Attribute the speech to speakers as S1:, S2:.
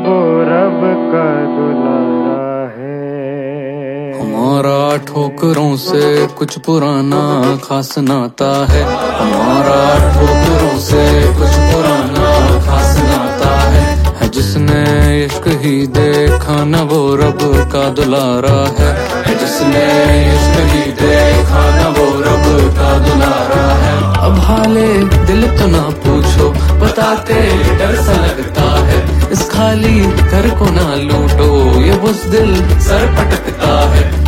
S1: वो रब का दुलारा है।
S2: हमारा ठोकरों से कुछ पुराना खास नाता है, हमारा ठोकरों से कुछ पुराना खास नाता है जिसने इश्क ही देखा न वो रब का दुलारा है जिसने इश्क ही देखा न वो रब का दुलारा है। अब हाले दिल तो ना पूछो, बताते डर सा लगता है, इस खाली घर को ना लूटो, ये बुज़दिल सर पटकता है।